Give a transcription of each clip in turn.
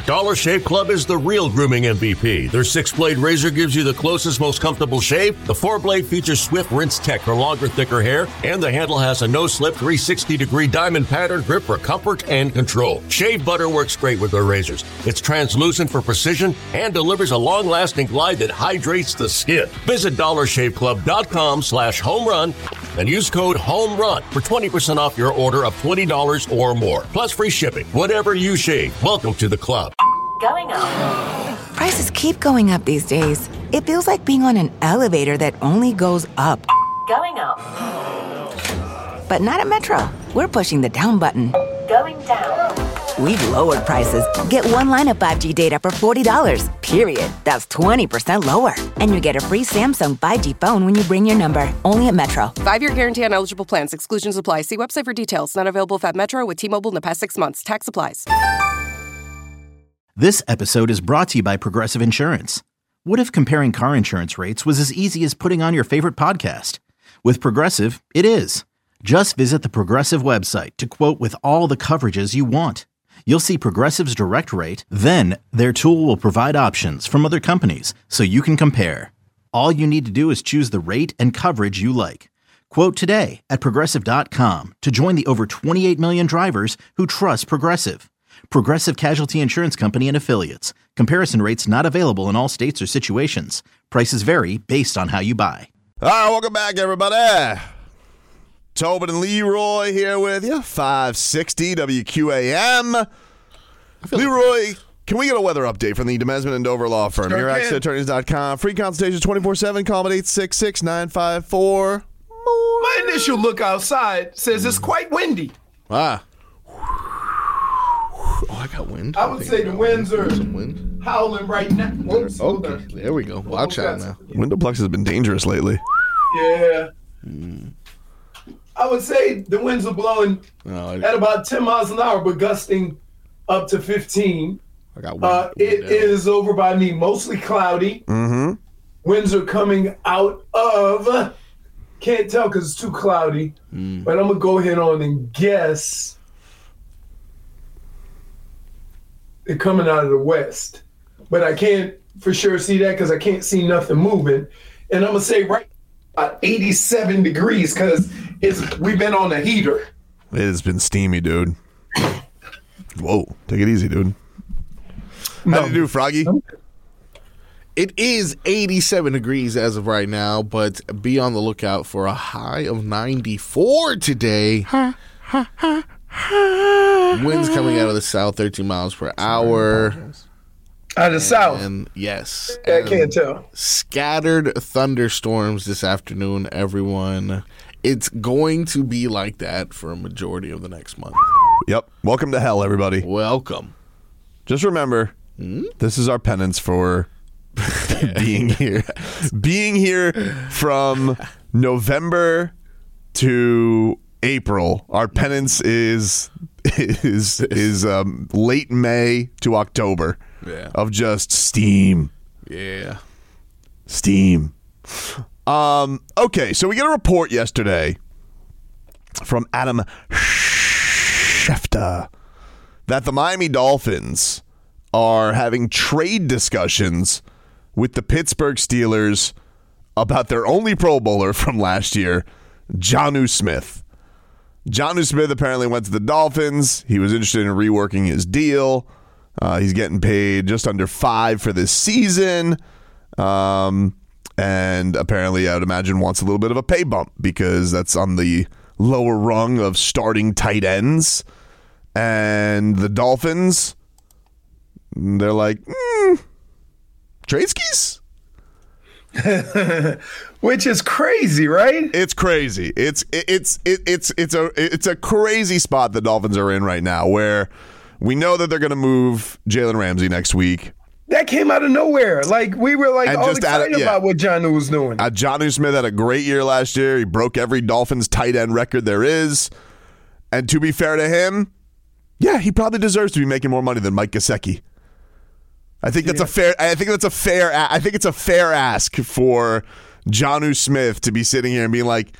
Dollar Shave Club is the real grooming MVP. Their 6-blade razor gives you the closest, most comfortable shave. The 4-blade features swift rinse tech for longer, thicker hair, and the handle has a no-slip 360-degree diamond pattern grip for comfort and control. Shave butter works great with their razors. It's translucent for precision and delivers a long-lasting glide that hydrates the skin. Visit DollarShaveClub.com/homerun and use code HOMERUN for 20% off your order of $20 or more. Plus free shipping. Whatever you shave, welcome to the club. Going up. Prices keep going up these days. It feels like being on an elevator that only goes up. Going up. But not at Metro. We're pushing the down button. Going down. We've lowered prices. Get one line of 5G data for $40, period. That's 20% lower. And you get a free Samsung 5G phone when you bring your number. Only at Metro. 5-year guarantee on eligible plans. Exclusions apply. See website for details. Not available at Metro with T-Mobile in the past 6 months. Tax applies. This episode is brought to you by Progressive Insurance. What if comparing car insurance rates was as easy as putting on your favorite podcast? With Progressive, it is. Just visit the Progressive website to quote with all the coverages you want. You'll see Progressive's direct rate, then their tool will provide options from other companies so you can compare. All you need to do is choose the rate and coverage you like. Quote today at Progressive.com to join the over 28 million drivers who trust Progressive. Progressive Casualty Insurance Company and Affiliates. Comparison rates not available in all states or situations. Prices vary based on how you buy. All right, welcome back, everybody. Tobin and Leroy here with you. 560 WQAM. Leroy, can we get a weather update from the Demesman and Dover Law Firm? Sure YourAccessAttorneys.com. Free consultation 24/7. Call them at 866-954. My initial look outside says it's quite windy. Ah. Oh, I got wind. I would say the winds are some wind. howling right now. Whoops, hold Okay, on. there we go. Watch out now. Windowplex has been dangerous lately. Yeah. I would say the winds are blowing at about 10 miles an hour, but gusting up to 15. I got wind. It is over by me, mostly cloudy. Mm-hmm. Winds are coming out of, can't tell because it's too cloudy, but I'm going to go ahead on and guess they're coming out of the west. But I can't for sure see that because I can't see nothing moving. And I'm going to say right about 87 degrees because we've been on a heater. It has been steamy, dude. Whoa, take it easy, dude. How do you do, Froggy? It is 87 degrees as of right now, but be on the lookout for a high of 94 today. Winds coming out of the south, 13 miles per hour. Out of the south? And yes. I can't tell. Scattered thunderstorms this afternoon, everyone. It's going to be like that for a majority of the next month. Yep. Welcome to hell, everybody. Welcome. Just remember, this is our penance for being here. Being here from November to April. Our penance is late May to October of just steam. Yeah. Steam. Okay, so we get a report yesterday from Adam Schefter that the Miami Dolphins are having trade discussions with the Pittsburgh Steelers about their only Pro Bowler from last year, Jonnu Smith. Jonnu Smith apparently went to the Dolphins. He was interested in reworking his deal. He's getting paid just under $5 for this season. And apparently, I would imagine, wants a little bit of a pay bump because that's on the lower rung of starting tight ends. And the Dolphins, they're like, trade skis? Which is crazy, right? It's crazy. It's a crazy spot the Dolphins are in right now, where we know that they're going to move Jalen Ramsey next week. That came out of nowhere. Like, we were like all excited about what Jonnu was doing. Jonnu Smith had a great year last year. He broke every Dolphins tight end record there is. And to be fair to him, yeah, he probably deserves to be making more money than Mike Gesicki. I think that's a fair ask for Jonnu Smith to be sitting here and being like,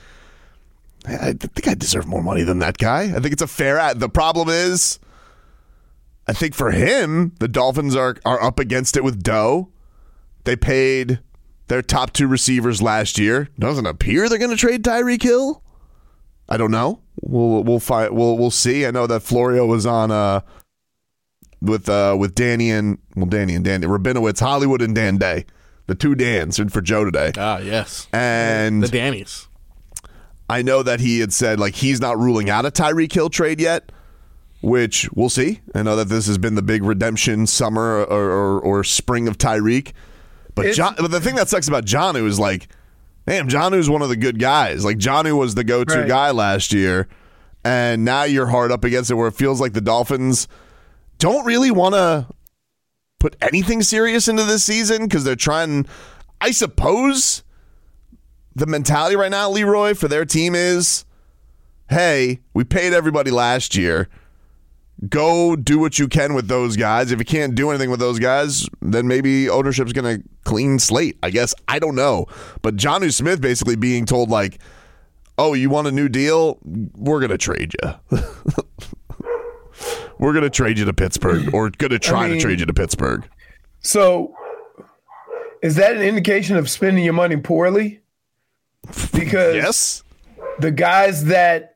I think I deserve more money than that guy. I think it's a fair ask. The problem is, I think for him, the Dolphins are up against it with Doe. They paid their top 2 receivers last year. Doesn't appear they're going to trade Tyreek Hill. I don't know. We'll find. We'll see. I know that Florio was on with Danny and Danny Rabinowitz, Hollywood and Dan Day, the 2 Dans, in for Joe today. Ah, yes, and the Dannies. I know that he had said like he's not ruling out a Tyreek Hill trade yet, which we'll see. I know that this has been the big redemption summer or spring of Tyreek, but the thing that sucks about Jonnu is like, damn, Jonnu's one of the good guys. Like Jonnu was the go-to guy last year, and now you're hard up against it where it feels like the Dolphins don't really want to put anything serious into this season because they're trying. I suppose the mentality right now, Leroy, for their team is, hey, we paid everybody last year. Go do what you can with those guys. If you can't do anything with those guys, then maybe ownership's going to clean slate, I guess. I don't know. But Jonnu Smith basically being told like, oh, you want a new deal? We're going to trade you. We're going to trade you to Pittsburgh, or going to try to trade you to Pittsburgh. So is that an indication of spending your money poorly? Because yes, the guys that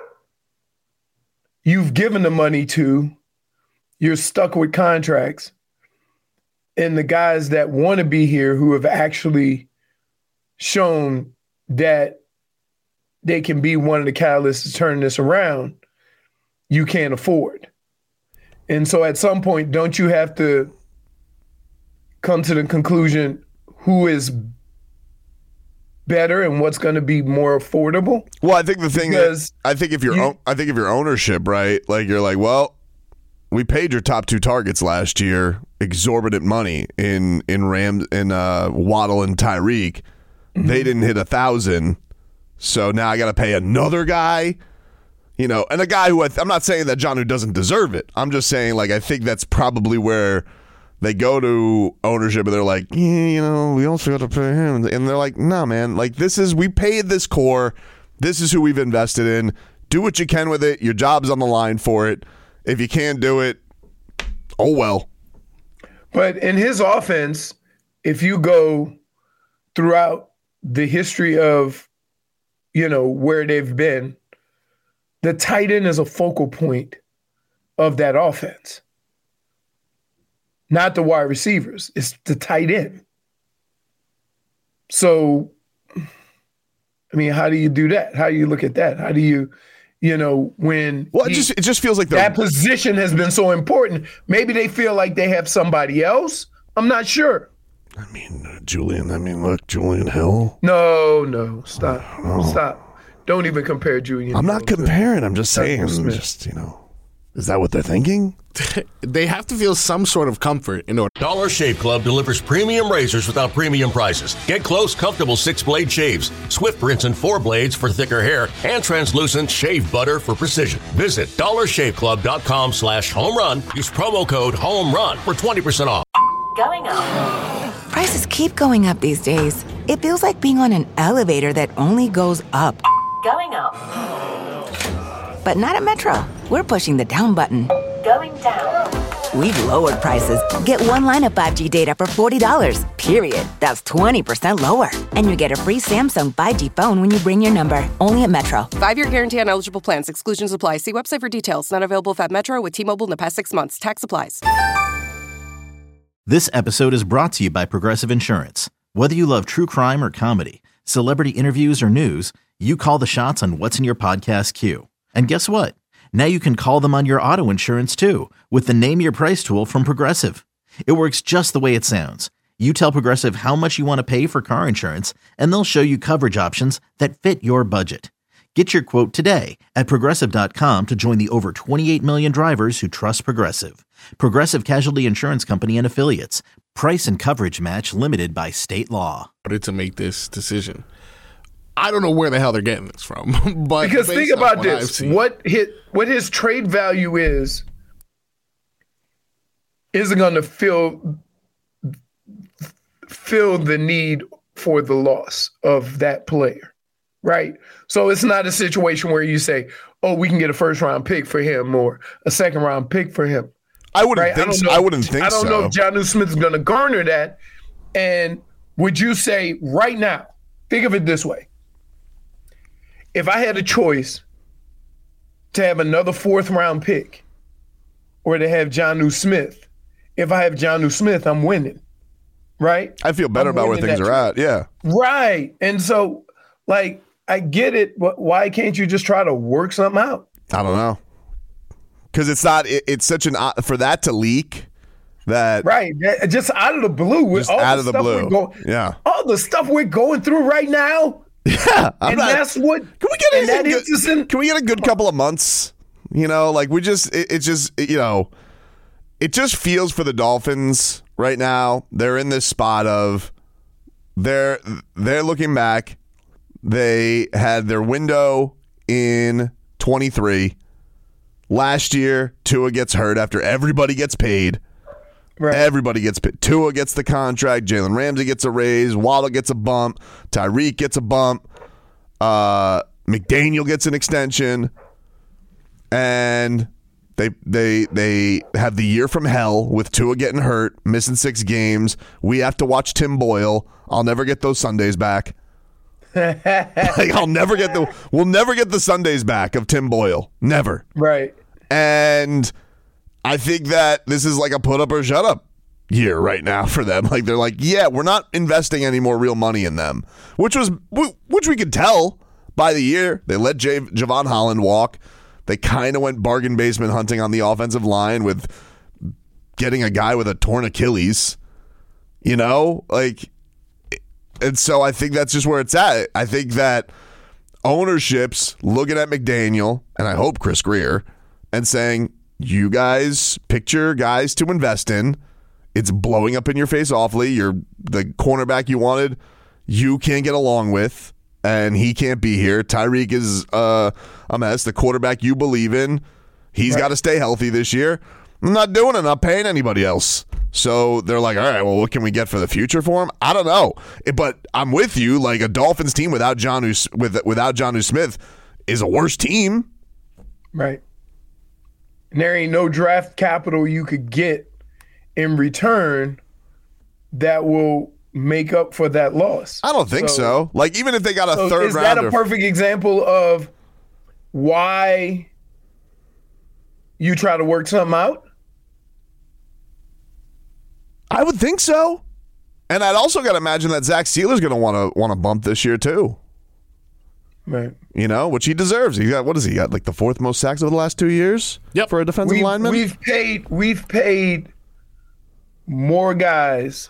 you've given the money to, you're stuck with contracts. And the guys that want to be here who have actually shown that they can be one of the catalysts to turn this around, you can't afford. And so at some point, don't you have to come to the conclusion who is better and what's going to be more affordable? Well, I think the thing is, I think if your ownership, right, like you're like, well, we paid your top 2 targets last year exorbitant money in Waddle and Tyreek. Mm-hmm. They didn't hit 1,000, so now I got to pay another guy. You know, and a guy who I'm not saying that Jonnu doesn't deserve it. I'm just saying, like, I think that's probably where they go to ownership and they're like, yeah, you know, we also got to pay him. And they're like, no, man, like, we paid this core. This is who we've invested in. Do what you can with it. Your job's on the line for it. If you can't do it, oh, well. But in his offense, if you go throughout the history of, you know, where they've been, the tight end is a focal point of that offense. Not the wide receivers. It's the tight end. So, I mean, how do you do that? How do you look at that? How do you, you know, when... Well, it just feels like that position has been so important. Maybe they feel like they have somebody else. I'm not sure. I mean, Julian Hill. No. Stop. Don't even compare Julian. I'm not comparing. I'm just saying. Just, you know, is that what they're thinking? They have to feel some sort of comfort in order. Dollar Shave Club delivers premium razors without premium prices. Get close, comfortable 6-blade shaves, swift rinse and 4 blades for thicker hair, and translucent shave butter for precision. Visit dollarshaveclub.com/home run. Use promo code HOMERUN for 20% off. Going up. Prices keep going up these days. It feels like being on an elevator that only goes up. Going up. But not at Metro. We're pushing the down button. Going down. We've lowered prices. Get one line of 5G data for $40, period. That's 20% lower. And you get a free Samsung 5G phone when you bring your number. Only at Metro. 5-year guarantee on eligible plans. Exclusions apply. See website for details. Not available if at Metro with T-Mobile in the past 6 months. Tax applies. This episode is brought to you by Progressive Insurance. Whether you love true crime or comedy, celebrity interviews or news, you call the shots on what's in your podcast queue. And guess what? Now you can call them on your auto insurance too with the Name Your Price tool from Progressive. It works just the way it sounds. You tell Progressive how much you want to pay for car insurance, and they'll show you coverage options that fit your budget. Get your quote today at Progressive.com to join the over 28 million drivers who trust Progressive. Progressive Casualty Insurance Company and Affiliates. Price and coverage match limited by state law. To make this decision. I don't know where the hell they're getting this from. But because think about this. What his trade value isn't going to fill the need for the loss of that player. Right? So it's not a situation where you say, oh, we can get a first-round pick for him or a second-round pick for him. I wouldn't right? think so. I wouldn't think so. I don't know if Jonnu Smith is going to garner that. And would you say right now, think of it this way. If I had a choice to have another 4th-round pick or to have Jonnu Smith, if I have Jonnu Smith, I'm winning, right? I feel better about where things are at, yeah. Right. And so, like, I get it, but why can't you just try to work something out? I don't know. Because it's such an, for that to leak, that. Right. Just out of the blue. With all out the of the stuff blue. Yeah. All the stuff we're going through right now. Yeah. That's what. Can we get a good couple of months? You know, like it just feels for the Dolphins right now. They're in this spot of they're looking back. They had their window in 23. Last year, Tua gets hurt after everybody gets paid. Right. Everybody gets paid. Tua gets the contract. Jalen Ramsey gets a raise. Waddle gets a bump. Tyreek gets a bump. McDaniel gets an extension. And they have the year from hell with Tua getting hurt, missing 6 games. We have to watch Tim Boyle. I'll never get those Sundays back. We'll never get the Sundays back of Tim Boyle. Never. Right. And I think that this is like a put up or shut up year right now for them. Like they're like, yeah, we're not investing any more real money in them, which we could tell by the year. They let Javon Holland walk. They kind of went bargain basement hunting on the offensive line with getting a guy with a torn Achilles, you know, like. And so I think that's just where it's at. I think that ownership's looking at McDaniel, and I hope Chris Grier, and saying, you guys picked your guys to invest in. It's blowing up in your face awfully. You're the cornerback you wanted, you can't get along with, and he can't be here. Tyreek is a mess. The quarterback you believe in, he's got to stay healthy this year. I'm not doing it. I'm not paying anybody else. So they're like, all right, well, what can we get for the future for him? I don't know. But I'm with you. Like a Dolphins team without Jonnu Smith is a worse team. Right. And there ain't no draft capital you could get in return that will make up for that loss. I don't think so. Like even if they got a third is rounder. Is that a perfect example of why you try to work something out? I would think so. And I'd also got to imagine that Zach Sealer's going to want to bump this year too. Right. You know, which he deserves. He got, what has he got? Like the 4th most sacks over the last 2 years? Yep. For a defensive lineman? We've paid more guys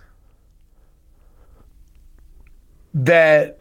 that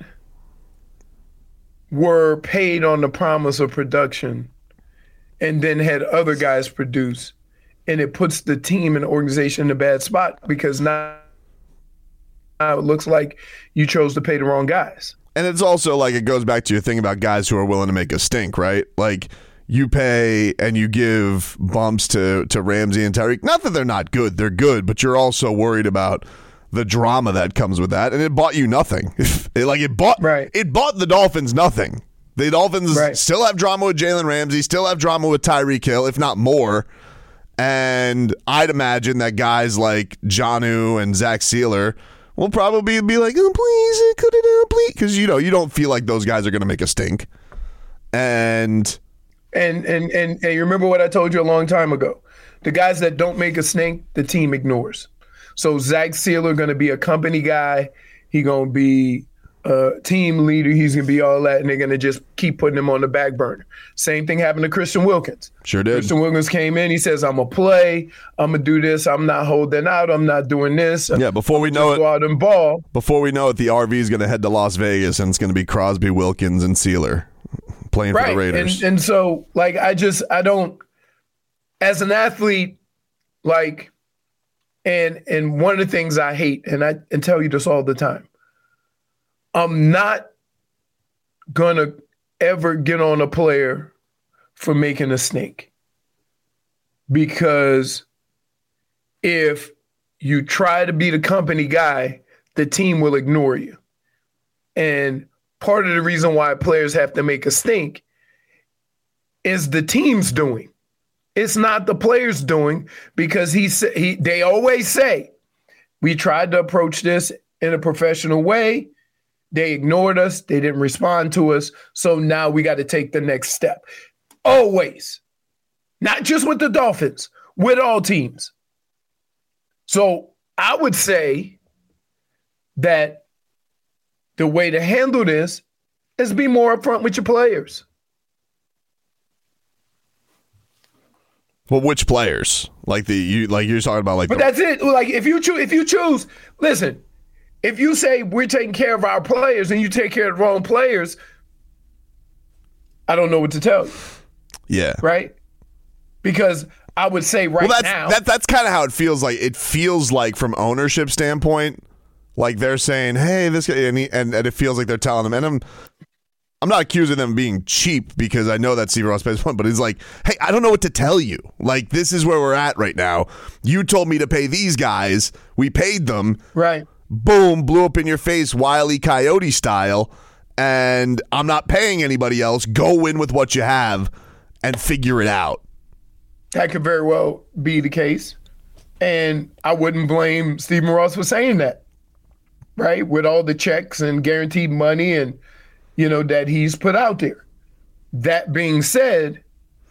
were paid on the promise of production and then had other guys produce. And it puts the team and the organization in a bad spot because now it looks like you chose to pay the wrong guys. And it's also like it goes back to your thing about guys who are willing to make a stink, right? Like you pay and you give bumps to Ramsey and Tyreek. Not that they're not good. They're good, but you're also worried about the drama that comes with that. And it bought you nothing. It bought the Dolphins nothing. The Dolphins still have drama with Jalen Ramsey, still have drama with Tyreek Hill, if not more. And I'd imagine that guys like Jonnu and Zach Sealer will probably be like, oh, please, could it please? Because, you know, you don't feel like those guys are going to make a stink. And you remember what I told you a long time ago. The guys that don't make a stink, the team ignores. So Zach Sealer going to be a company guy. He going to be a team leader. He's going to be all that, and they're going to just keep putting him on the back burner. Same thing happened to Christian Wilkins. Sure did. Christian Wilkins came in. He says, I'm going to play. I'm going to do this. I'm not holding out. I'm not doing this. Yeah, before we know it, go out and ball. Before we know it, the RV is going to head to Las Vegas, and it's going to be Crosby, Wilkins, and Sealer playing for the Raiders. And so, like, I don't, as an athlete, like, and one of the things I hate, and I tell you this all the time, I'm not going to ever get on a player for making a stink. Because if you try to be the company guy, the team will ignore you. And part of the reason why players have to make a stink is the team's doing. It's not the players doing, because they always say, we tried to approach this in a professional way. They ignored us. They didn't respond to us. So now we got to take the next step. Always. Not just with the Dolphins, with all teams. So I would say that the way to handle this is be more upfront with your players. Well, which players? Like you're talking about, like. But that's it. Like if you choose, listen. If you say we're taking care of our players and you take care of the wrong players, I don't know what to tell you. Yeah. Right? Because I would say now. That's kind of how it feels like. It feels like from ownership standpoint, like they're saying, hey, this guy, and it feels like they're telling them. And I'm not accusing them of being cheap, because I know that Steve Ross pays one, but it's like, hey, I don't know what to tell you. Like, this is where we're at right now. You told me to pay these guys. We paid them. Right. Boom, blew up in your face, Wile E. Coyote style, and I'm not paying anybody else. Go win with what you have and figure it out. That could very well be the case. And I wouldn't blame Stephen Ross for saying that, right? With all the checks and guaranteed money and, that he's put out there. That being said,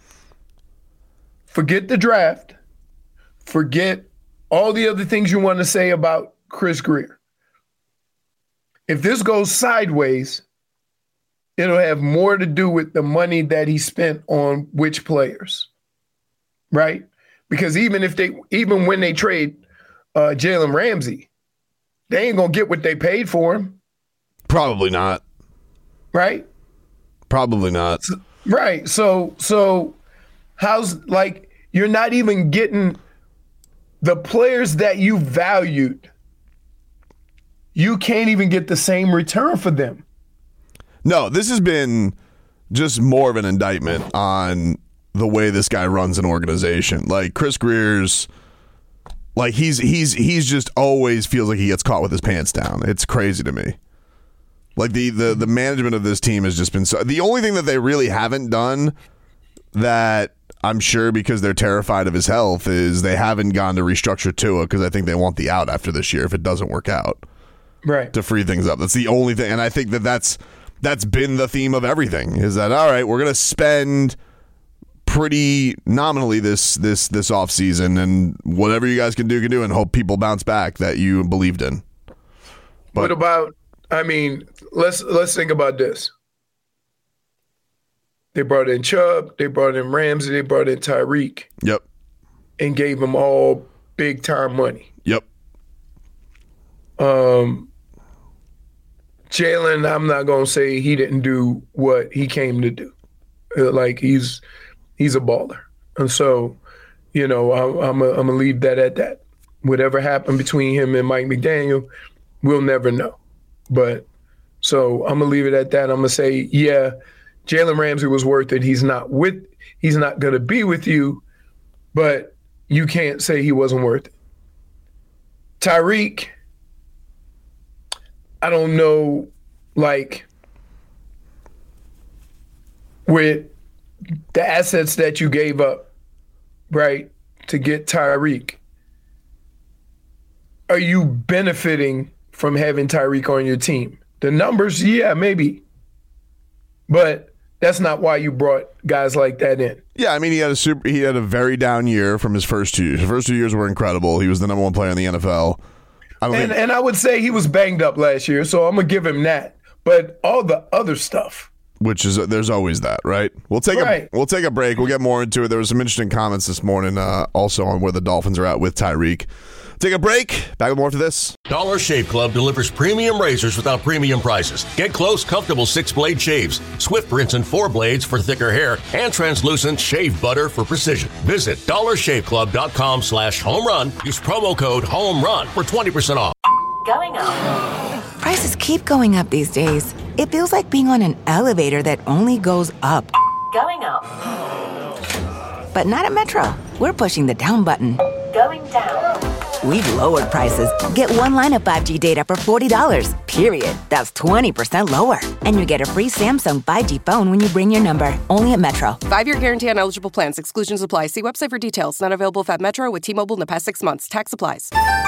forget the draft. Forget all the other things you want to say about Chris Grier. If this goes sideways, it'll have more to do with the money that he spent on which players, right? Because even when they trade Jalen Ramsey, they ain't gonna get what they paid for him. Probably not. Right? Probably not. Right. So how's, like, you're not even getting the players that you valued. You can't even get the same return for them. No, this has been just more of an indictment on the way this guy runs an organization. Like, Chris Grier's, like, he's just always feels like he gets caught with his pants down. It's crazy to me. Like, the management of this team has just been so. The only thing that they really haven't done, that I'm sure because they're terrified of his health, is they haven't gone to restructure Tua, because I think they want the out after this year if it doesn't work out. Right. To free things up. That's the only thing. And I think that's been the theme of everything, is that, all right, we're going to spend pretty nominally this offseason, and whatever you guys can do, and hope people bounce back that you believed in. But what about, let's think about this. They brought in Chubb, they brought in Ramsey, they brought in Tyreek. Yep. And gave them all big time money. Yep. Jalen, I'm not gonna say he didn't do what he came to do. Like, he's a baller, and so, I'm gonna leave that at that. Whatever happened between him and Mike McDaniel, we'll never know. But so I'm gonna leave it at that. I'm gonna say, yeah, Jalen Ramsey was worth it. He's not gonna be with you, but you can't say he wasn't worth it. Tyreek, I don't know, like, with the assets that you gave up, right, to get Tyreek, are you benefiting from having Tyreek on your team? The numbers, yeah, maybe. But that's not why you brought guys like that in. Yeah, he had a very down year from his first 2 years. The first 2 years were incredible. He was the number one player in the NFL. And I would say he was banged up last year, so I'm going to give him that. But all the other stuff. Which is, there's always that, right? We'll take a break. We'll get more into it. There was some interesting comments this morning also on where the Dolphins are at with Tyreek. Take a break. Back with more after this. Dollar Shave Club delivers premium razors without premium prices. Get close, comfortable 6-blade shaves, swift rinse and 4 blades for thicker hair, and translucent shave butter for precision. Visit dollarshaveclub.com/homerun. Use promo code HOMERUN for 20% off. Going up. Prices keep going up these days. It feels like being on an elevator that only goes up. Going up. But not at Metro. We're pushing the down button. Going down. We've lowered prices. Get one line of 5G data for $40, period. That's 20% lower. And you get a free Samsung 5G phone when you bring your number. Only at Metro. 5-year guarantee on eligible plans. Exclusions apply. See website for details. Not available at Metro with T-Mobile in the past 6 months. Tax applies.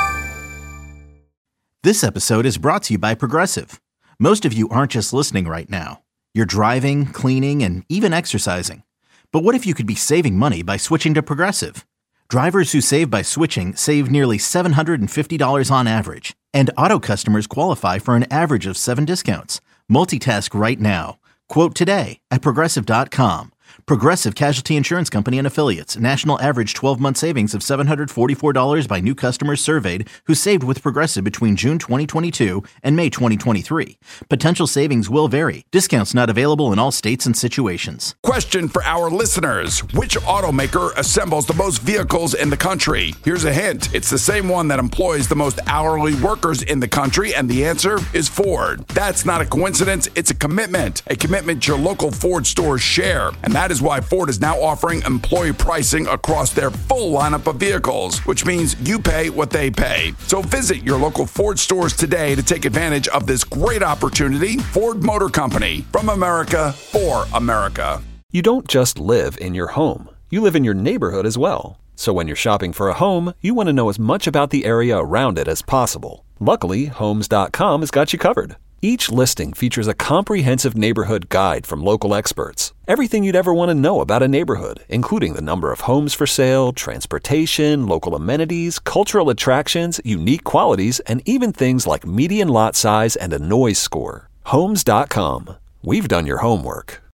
This episode is brought to you by Progressive. Most of you aren't just listening right now. You're driving, cleaning, and even exercising. But what if you could be saving money by switching to Progressive? Drivers who save by switching save nearly $750 on average. And auto customers qualify for an average of 7 discounts. Multitask right now. Quote today at Progressive.com. Progressive Casualty Insurance Company and Affiliates. National average 12-month savings of $744 by new customers surveyed who saved with Progressive between June 2022 and May 2023. Potential savings will vary. Discounts not available in all states and situations. Question for our listeners. Which automaker assembles the most vehicles in the country? Here's a hint. It's the same one that employs the most hourly workers in the country, and the answer is Ford. That's not a coincidence. It's a commitment your local Ford stores share. And that is why Ford is now offering employee pricing across their full lineup of vehicles, which means you pay what they pay. So visit your local Ford stores today to take advantage of this great opportunity. Ford Motor Company, from America for America. You don't just live in your home. You live in your neighborhood as well. So when you're shopping for a home, you want to know as much about the area around it as possible. Luckily, Homes.com has got you covered. Each listing features a comprehensive neighborhood guide from local experts. Everything you'd ever want to know about a neighborhood, including the number of homes for sale, transportation, local amenities, cultural attractions, unique qualities, and even things like median lot size and a noise score. Homes.com. We've done your homework.